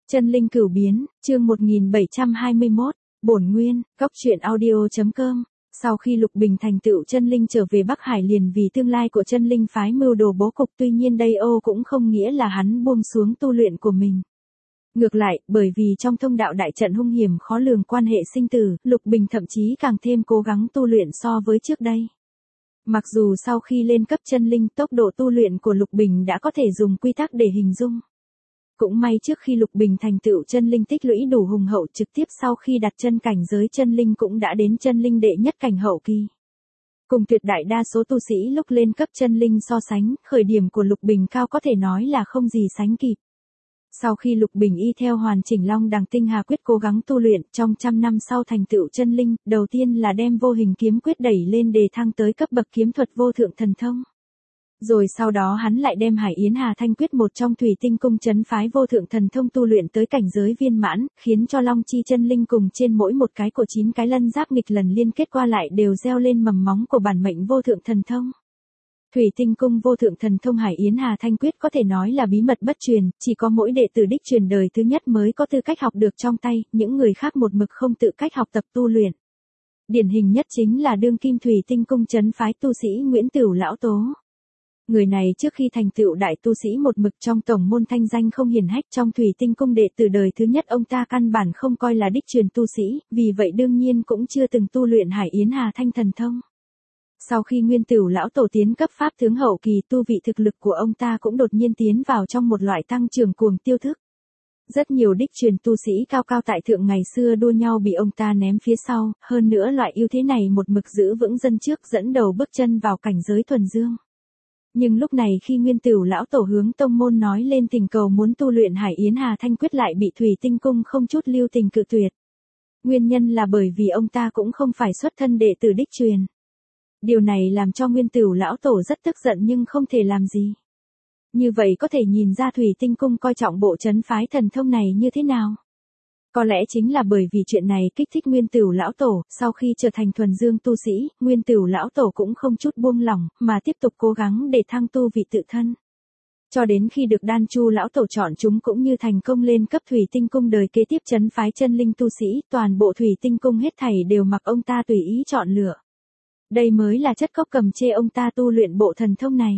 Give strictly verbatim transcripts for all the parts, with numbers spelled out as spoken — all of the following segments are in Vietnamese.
Chân linh cửu biến, chương một nghìn bảy trăm hai mươi mốt, bổn nguyên, góc truyện audio chấm com. Sau khi Lục Bình thành tựu chân linh trở về Bắc Hải liền vì tương lai của chân linh phái mưu đồ bố cục, tuy nhiên đây ô cũng không nghĩa là hắn buông xuống tu luyện của mình. Ngược lại, bởi vì trong thông đạo đại trận hung hiểm khó lường quan hệ sinh tử, Lục Bình thậm chí càng thêm cố gắng tu luyện so với trước đây. Mặc dù sau khi lên cấp chân linh, tốc độ tu luyện của Lục Bình đã có thể dùng quy tắc để hình dung. Cũng may trước khi Lục Bình thành tựu chân linh tích lũy đủ hùng hậu, trực tiếp sau khi đặt chân cảnh giới chân linh cũng đã đến chân linh đệ nhất cảnh hậu kỳ. Cùng tuyệt đại đa số tu sĩ lúc lên cấp chân linh so sánh, khởi điểm của Lục Bình cao có thể nói là không gì sánh kịp. Sau khi Lục Bình y theo hoàn chỉnh Long Đằng Tinh Hà Quyết cố gắng tu luyện, trong trăm năm sau thành tựu chân linh, đầu tiên là đem vô hình kiếm quyết đẩy lên đề thăng tới cấp bậc kiếm thuật vô thượng thần thông. Rồi sau đó hắn lại đem Hải Yến Hà Thanh Quyết một trong Thủy Tinh Cung trấn phái vô thượng thần thông tu luyện tới cảnh giới viên mãn, khiến cho Long Chi chân linh cùng trên mỗi một cái của chín cái lân giáp nghịch lần liên kết qua lại đều gieo lên mầm móng của bản mệnh vô thượng thần thông. Thủy Tinh Cung vô thượng thần thông Hải Yến Hà Thanh Quyết có thể nói là bí mật bất truyền, chỉ có mỗi đệ tử đích truyền đời thứ nhất mới có tư cách học được trong tay, những người khác một mực không tự cách học tập tu luyện. Điển hình nhất chính là đương kim Thủy Tinh Cung trấn phái tu sĩ Nguyễn Tửu Lão Tố. Người này trước khi thành tựu đại tu sĩ một mực trong tổng môn thanh danh không hiển hách, trong Thủy Tinh Cung đệ tử đời thứ nhất ông ta căn bản không coi là đích truyền tu sĩ, vì vậy đương nhiên cũng chưa từng tu luyện Hải Yến Hà Thanh thần thông. Sau khi Nguyên Tửu Lão Tổ tiến cấp pháp tướng hậu kỳ, tu vị thực lực của ông ta cũng đột nhiên tiến vào trong một loại tăng trưởng cuồng tiêu thức. Rất nhiều đích truyền tu sĩ cao cao tại thượng ngày xưa đua nhau bị ông ta ném phía sau, hơn nữa loại ưu thế này một mực giữ vững dân trước, dẫn đầu bước chân vào cảnh giới thuần dương. Nhưng lúc này khi Nguyên Tửu Lão Tổ hướng tông môn nói lên tình cầu muốn tu luyện Hải Yến Hà Thanh Quyết lại bị Thủy Tinh Cung không chút lưu tình cự tuyệt. Nguyên nhân là bởi vì ông ta cũng không phải xuất thân đệ tử đích truyền. Điều này làm cho Nguyên Tửu Lão Tổ rất tức giận nhưng không thể làm gì. Như vậy có thể nhìn ra Thủy Tinh Cung coi trọng bộ trấn phái thần thông này như thế nào. Có lẽ chính là bởi vì chuyện này kích thích Nguyên Tửu Lão Tổ, sau khi trở thành thuần dương tu sĩ, Nguyên Tửu Lão Tổ cũng không chút buông lỏng, mà tiếp tục cố gắng để thăng tu vị tự thân. Cho đến khi được Đan Chu Lão Tổ chọn chúng cũng như thành công lên cấp Thủy Tinh Cung đời kế tiếp trấn phái chân linh tu sĩ, toàn bộ Thủy Tinh Cung hết thảy đều mặc ông ta tùy ý chọn lựa. Đây mới là chất cốc cầm chê ông ta tu luyện bộ thần thông này.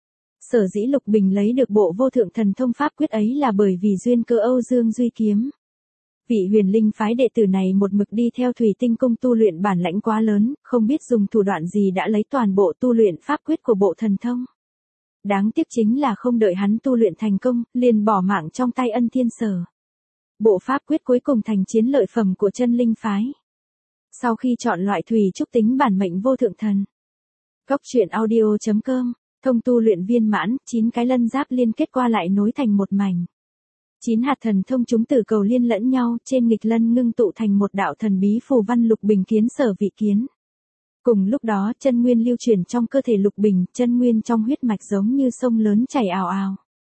Sở dĩ Lục Bình lấy được bộ vô thượng thần thông pháp quyết ấy là bởi vì duyên cơ Âu Dương Duy Kiếm. Vị huyền linh phái đệ tử này một mực đi theo Thủy Tinh Cung tu luyện bản lãnh quá lớn, không biết dùng thủ đoạn gì đã lấy toàn bộ tu luyện pháp quyết của bộ thần thông. Đáng tiếc chính là không đợi hắn tu luyện thành công, liền bỏ mạng trong tay Ân Thiên Sở. Bộ pháp quyết cuối cùng thành chiến lợi phẩm của chân linh phái. Sau khi chọn loại thủy trúc tính bản mệnh vô thượng thần. Góc truyện audio chấm com, thông tu luyện viên mãn, chín cái lân giáp liên kết qua lại nối thành một mảnh. Chín hạt thần thông chúng tử cầu liên lẫn nhau, trên nghịch lân ngưng tụ thành một đạo thần bí phù văn Lục Bình kiến sở vị kiến. Cùng lúc đó, chân nguyên lưu chuyển trong cơ thể Lục Bình, chân nguyên trong huyết mạch giống như sông lớn chảy ào ào.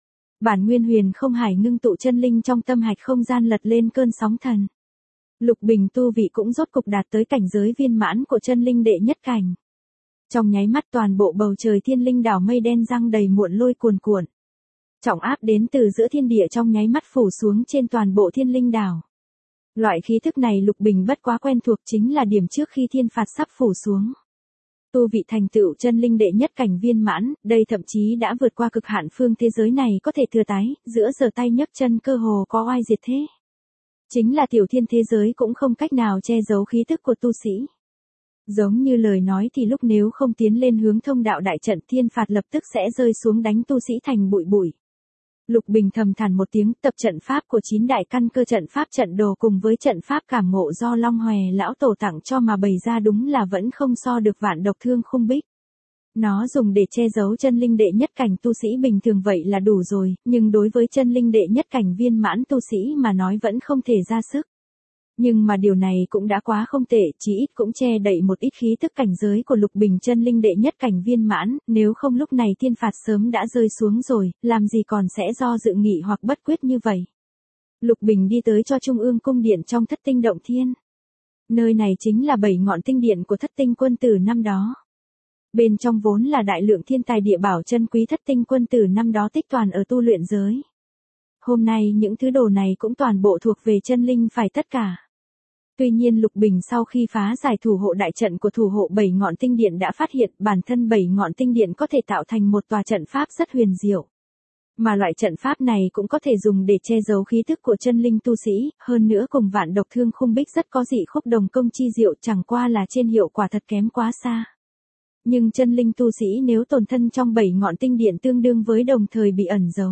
Bản nguyên huyền không hải ngưng tụ chân linh trong tâm hạch không gian lật lên cơn sóng thần. Lục Bình tu vị cũng rốt cục đạt tới cảnh giới viên mãn của chân linh đệ nhất cảnh. Trong nháy mắt toàn bộ bầu trời thiên linh đảo mây đen răng đầy muộn lôi cuồn cuộn. Trọng áp đến từ giữa thiên địa trong nháy mắt phủ xuống trên toàn bộ thiên linh đảo. Loại khí thức này Lục Bình bất quá quen thuộc, chính là điểm trước khi thiên phạt sắp phủ xuống. Tu vị thành tựu chân linh đệ nhất cảnh viên mãn, đây thậm chí đã vượt qua cực hạn phương thế giới này có thể thừa tái, giữa giờ tay nhấc chân cơ hồ có oai diệt thế. Chính là tiểu thiên thế giới cũng không cách nào che giấu khí tức của tu sĩ. Giống như lời nói thì lúc nếu không tiến lên hướng thông đạo đại trận, thiên phạt lập tức sẽ rơi xuống đánh tu sĩ thành bụi bụi. Lục Bình thầm than một tiếng, tập trận pháp của chín đại căn cơ trận pháp trận đồ cùng với trận pháp cảm ngộ do Long Hòe Lão Tổ tặng cho mà bày ra đúng là vẫn không so được Vạn Độc Thương Khung Bích. Nó dùng để che giấu chân linh đệ nhất cảnh tu sĩ bình thường vậy là đủ rồi, nhưng đối với chân linh đệ nhất cảnh viên mãn tu sĩ mà nói vẫn không thể ra sức. Nhưng mà điều này cũng đã quá không tệ, chỉ ít cũng che đậy một ít khí tức cảnh giới của Lục Bình chân linh đệ nhất cảnh viên mãn, nếu không lúc này thiên phạt sớm đã rơi xuống rồi, làm gì còn sẽ do dự nghị hoặc bất quyết như vậy. Lục Bình đi tới cho Trung ương cung điện trong Thất Tinh Động Thiên. Nơi này chính là bảy ngọn tinh điện của Thất Tinh Quân Tử năm đó. Bên trong vốn là đại lượng thiên tài địa bảo chân quý Thất Tinh Quân Tử năm đó tích toàn ở tu luyện giới. hôm nay những thứ đồ này cũng toàn bộ thuộc về chân linh phải tất cả. Tuy nhiên Lục Bình sau khi phá giải thủ hộ đại trận của thủ hộ bảy ngọn tinh điện đã phát hiện bản thân bảy ngọn tinh điện có thể tạo thành một tòa trận pháp rất huyền diệu. Mà loại trận pháp này cũng có thể dùng để che giấu khí tức của chân linh tu sĩ, hơn nữa cùng vạn độc thương khung bích rất có dị khúc đồng công chi diệu, chẳng qua là trên hiệu quả thật kém quá xa. Nhưng chân linh tu sĩ nếu tồn thân trong bảy ngọn tinh điện tương đương với đồng thời bị ẩn giấu.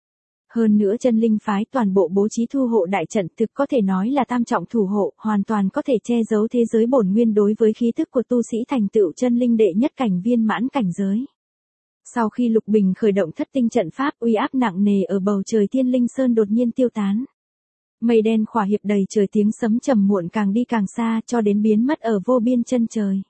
Hơn nữa chân linh phái toàn bộ bố trí thu hộ đại trận thực có thể nói là tam trọng thủ hộ, hoàn toàn có thể che giấu thế giới bổn nguyên đối với khí tức của tu sĩ thành tựu chân linh đệ nhất cảnh viên mãn cảnh giới. Sau khi Lục Bình khởi động thất tinh trận pháp, uy áp nặng nề ở bầu trời Thiên Linh Sơn đột nhiên tiêu tán. Mây đen khỏa hiệp đầy trời, tiếng sấm trầm muộn càng đi càng xa cho đến biến mất ở vô biên chân trời.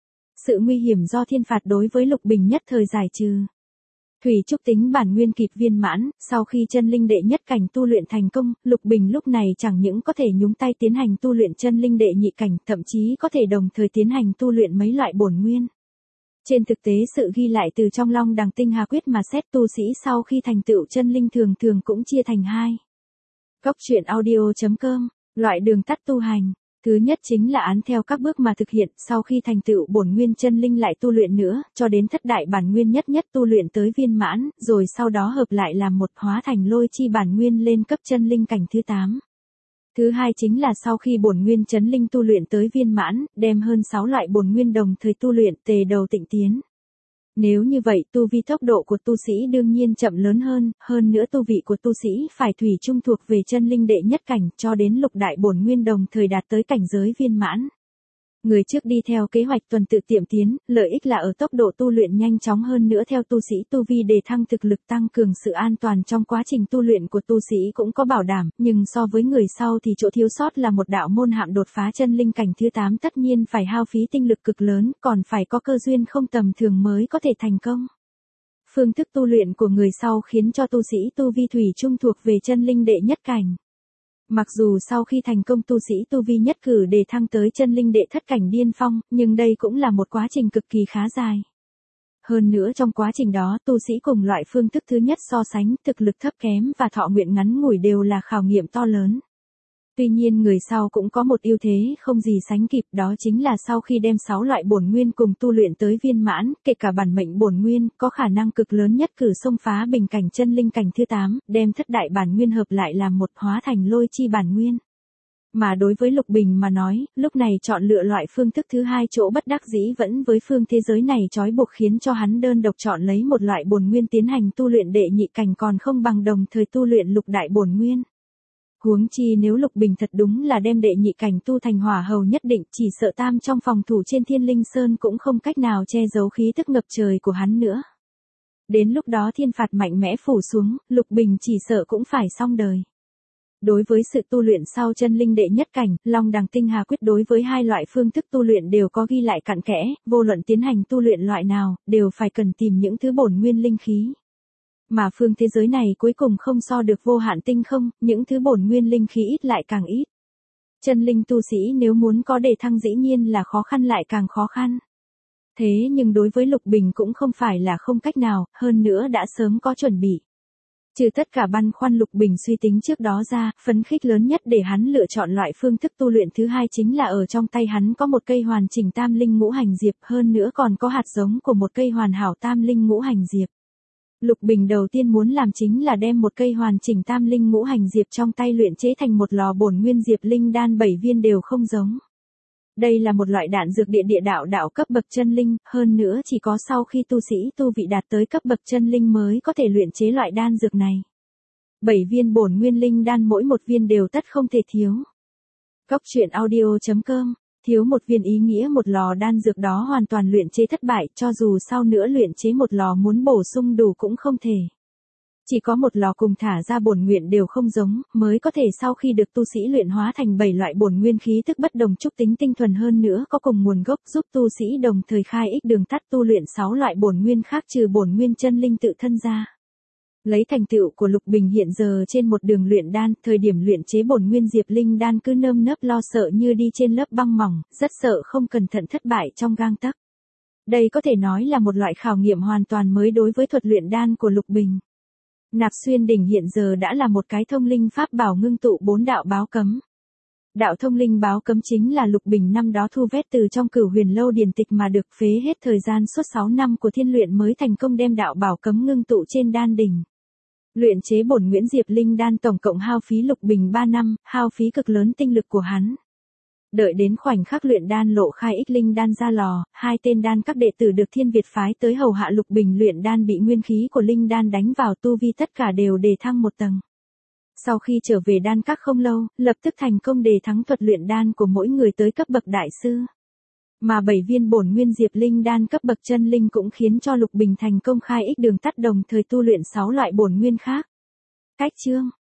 Sự nguy hiểm do thiên phạt đối với Lục Bình nhất thời giải trừ. Thủy trúc tính bản nguyên kịp viên mãn, sau khi chân linh đệ nhất cảnh tu luyện thành công, Lục Bình lúc này chẳng những có thể nhúng tay tiến hành tu luyện chân linh đệ nhị cảnh, thậm chí có thể đồng thời tiến hành tu luyện mấy loại bổn nguyên. Trên thực tế sự ghi lại từ trong Long Đằng Tinh Hà Quyết mà xét tu sĩ sau khi thành tựu chân linh thường thường cũng chia thành hai. Cốc truyện audio chấm com, loại đường tắt tu hành. Thứ nhất chính là án theo các bước mà thực hiện, sau khi thành tựu bổn nguyên chân linh lại tu luyện nữa, cho đến thất đại bản nguyên nhất nhất tu luyện tới viên mãn, rồi sau đó hợp lại làm một hóa thành lôi chi bản nguyên lên cấp chân linh cảnh thứ tám. Thứ hai chính là sau khi bổn nguyên chân linh tu luyện tới viên mãn, đem hơn sáu loại bổn nguyên đồng thời tu luyện tề đầu tịnh tiến. Nếu như vậy tu vi tốc độ của tu sĩ đương nhiên chậm lớn hơn, hơn nữa tu vị của tu sĩ phải thủy chung thuộc về chân linh đệ nhất cảnh cho đến lục đại bổn nguyên đồng thời đạt tới cảnh giới viên mãn. Người trước đi theo kế hoạch tuần tự tiệm tiến, lợi ích là ở tốc độ tu luyện nhanh chóng hơn nữa theo tu sĩ tu vi đề thăng thực lực tăng cường sự an toàn trong quá trình tu luyện của tu sĩ cũng có bảo đảm, nhưng so với người sau thì chỗ thiếu sót là một đạo môn hạm đột phá chân linh cảnh thứ tám tất nhiên phải hao phí tinh lực cực lớn, còn phải có cơ duyên không tầm thường mới có thể thành công. Phương thức tu luyện của người sau khiến cho tu sĩ tu vi thủy chung thuộc về chân linh đệ nhất cảnh. Mặc dù sau khi thành công tu sĩ tu vi nhất cử đề thăng tới chân linh đệ thất cảnh điên phong, nhưng đây cũng là một quá trình cực kỳ khá dài. Hơn nữa trong quá trình đó tu sĩ cùng loại phương thức thứ nhất so sánh, thực lực thấp kém và thọ nguyện ngắn ngủi đều là khảo nghiệm to lớn. Tuy nhiên người sau cũng có một ưu thế không gì sánh kịp, đó chính là sau khi đem sáu loại bổn nguyên cùng tu luyện tới viên mãn, kể cả bản mệnh bổn nguyên, có khả năng cực lớn nhất cử xông phá bình cảnh chân linh cảnh thứ tám, đem thất đại bản nguyên hợp lại làm một hóa thành lôi chi bản nguyên. Mà đối với Lục Bình mà nói, lúc này chọn lựa loại phương thức thứ hai chỗ bất đắc dĩ vẫn với phương thế giới này trói buộc khiến cho hắn đơn độc chọn lấy một loại bổn nguyên tiến hành tu luyện đệ nhị cảnh còn không bằng đồng thời tu luyện lục đại bổn nguyên. Huống chi nếu Lục Bình thật đúng là đem đệ nhị cảnh tu thành hỏa hầu nhất định, chỉ sợ tam trong phòng thủ trên Thiên Linh Sơn cũng không cách nào che giấu khí tức ngập trời của hắn nữa. Đến lúc đó thiên phạt mạnh mẽ phủ xuống, Lục Bình chỉ sợ cũng phải xong đời. Đối với sự tu luyện sau chân linh đệ nhất cảnh, Long Đằng Tinh Hà Quyết đối với hai loại phương thức tu luyện đều có ghi lại cặn kẽ, vô luận tiến hành tu luyện loại nào, đều phải cần tìm những thứ bổn nguyên linh khí. Mà phương thế giới này cuối cùng không so được vô hạn tinh không, những thứ bổn nguyên linh khí ít lại càng ít. Chân linh tu sĩ nếu muốn có đề thăng dĩ nhiên là khó khăn lại càng khó khăn. Thế nhưng đối với Lục Bình cũng không phải là không cách nào, hơn nữa đã sớm có chuẩn bị. Trừ tất cả băn khoăn Lục Bình suy tính trước đó ra, phấn khích lớn nhất để hắn lựa chọn loại phương thức tu luyện thứ hai chính là ở trong tay hắn có một cây hoàn chỉnh tam linh ngũ hành diệp, hơn nữa còn có hạt giống của một cây hoàn hảo tam linh ngũ hành diệp. Lục Bình đầu tiên muốn làm chính là đem một cây hoàn chỉnh tam linh ngũ hành diệp trong tay luyện chế thành một lò bổn nguyên diệp linh đan bảy viên đều không giống. Đây là một loại đạn dược địa địa đạo đạo cấp bậc chân linh, hơn nữa chỉ có sau khi tu sĩ tu vị đạt tới cấp bậc chân linh mới có thể luyện chế loại đan dược này. bảy viên bổn nguyên linh đan mỗi một viên đều tất không thể thiếu. Cốc truyện audio chấm com, thiếu một viên ý nghĩa một lò đan dược đó hoàn toàn luyện chế thất bại, cho dù sau nữa luyện chế một lò muốn bổ sung đủ cũng không thể. Chỉ có một lò cùng thả ra bổn nguyện đều không giống, mới có thể sau khi được tu sĩ luyện hóa thành bảy loại bổn nguyên khí tức bất đồng trúc tính tinh thuần hơn nữa có cùng nguồn gốc giúp tu sĩ đồng thời khai ích đường tắt tu luyện sáu loại bổn nguyên khác trừ bổn nguyên chân linh tự thân ra. Lấy thành tựu của Lục Bình hiện giờ trên một đường luyện đan, thời điểm luyện chế bổn nguyên diệp linh đan cứ nơm nớp lo sợ như đi trên lớp băng mỏng, rất sợ không cẩn thận thất bại trong gang tấc. Đây có thể nói là một loại khảo nghiệm hoàn toàn mới đối với thuật luyện đan của Lục Bình. Nạp Xuyên Đỉnh hiện giờ đã là một cái thông linh pháp bảo ngưng tụ bốn đạo báo cấm. Đạo thông linh báo cấm chính là Lục Bình năm đó thu vét từ trong Cửu Huyền Lâu điển tịch mà được, phế hết thời gian suốt sáu năm của thiên luyện mới thành công đem đạo bảo cấm ngưng tụ trên đan đỉnh. Luyện chế bổn Nguyễn Diệp Linh đan tổng cộng hao phí Lục Bình ba năm, hao phí cực lớn tinh lực của hắn. Đợi đến khoảnh khắc luyện đan lộ khai ích linh đan ra lò, hai tên đan các đệ tử được Thiên Việt phái tới hầu hạ Lục Bình luyện đan bị nguyên khí của linh đan đánh vào tu vi tất cả đều đề thăng một tầng. Sau khi trở về đan các không lâu, lập tức thành công đề thắng thuật luyện đan của mỗi người tới cấp bậc đại sư. Mà bảy viên bổn nguyên diệp linh đan cấp bậc chân linh cũng khiến cho Lục Bình thành công khai ích đường tắt đồng thời tu luyện sáu loại bổn nguyên khác. Cách chương